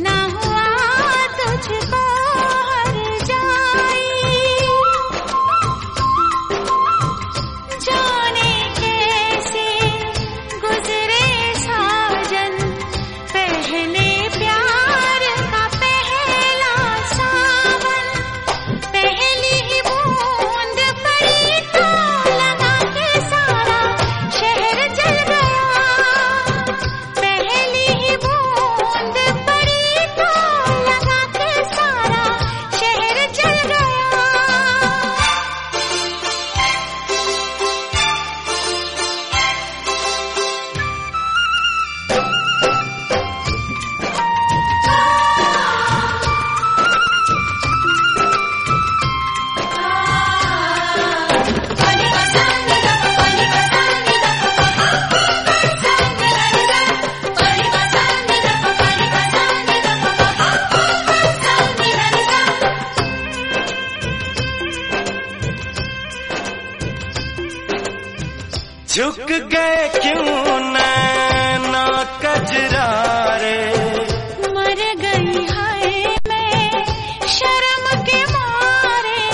ना हुआ तुझको हर जाई, जाने कैसे गुजरे साजन पहले प्यार का पहला सावन, पहली ही बूंद पड़ी तो लगा के सारा शहर जल गया, पहली ही बूंद पड़ी तो लगा के सारा शहर जल गया। झुक गए क्यों नैना कजरारे, मर गई हाय मैं शर्म के मारे,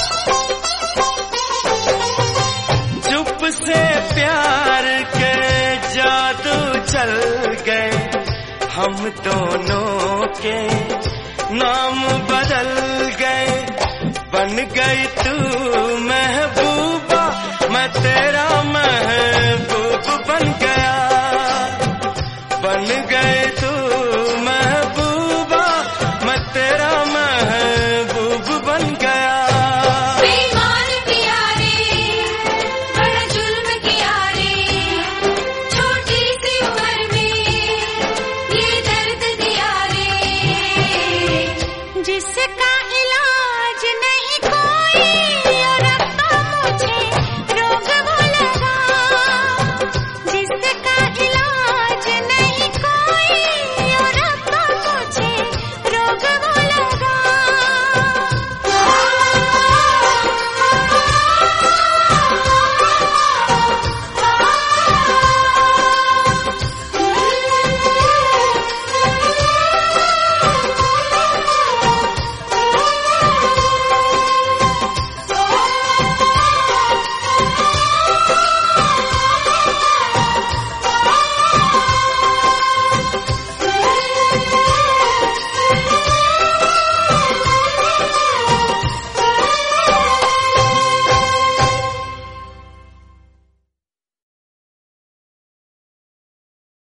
चुप से प्यार के जादू चल गए, हम दोनों के नाम बदल गए, बन गई तू महबूबा मैं तेरा महबूब बन गया, बन गए तू महबूबा मैं तेरा महबूब बन गया। बेईमान किया रे, बड़ा जुल्म किया रे, छोटी सी उम्र में ये दर्द दिया रे, जिसका